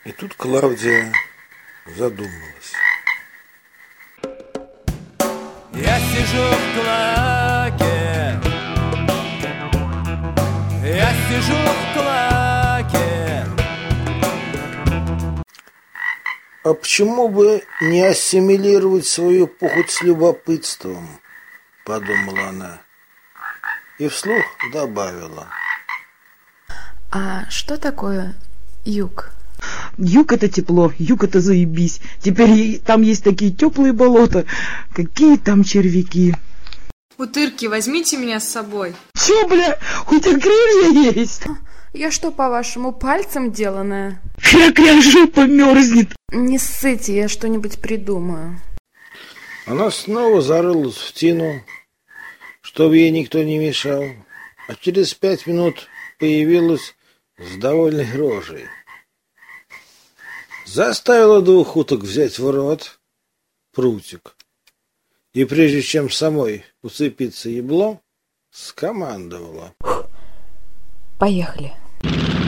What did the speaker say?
И тут Клавдия задумалась. Я сижу в клаке, я сижу в клаке. А почему бы не ассимилировать свою похоть с любопытством, подумала она. И вслух добавила. А что такое юг? Юг — это тепло, юг — это заебись. Теперь там есть такие теплые болота. Какие там червяки. Утырки, возьмите меня с собой. Че, бля, у тебя крылья есть? Я что, по-вашему, пальцем деланная? Кря-кря, жопа мерзнет. Не ссыте, я что-нибудь придумаю. Она снова зарылась в тину, чтобы ей никто не мешал, а через 5 минут появилась с довольной рожей. Заставила 2 уток взять в рот прутик, и прежде чем самой уцепиться еблом, скомандовала. Поехали.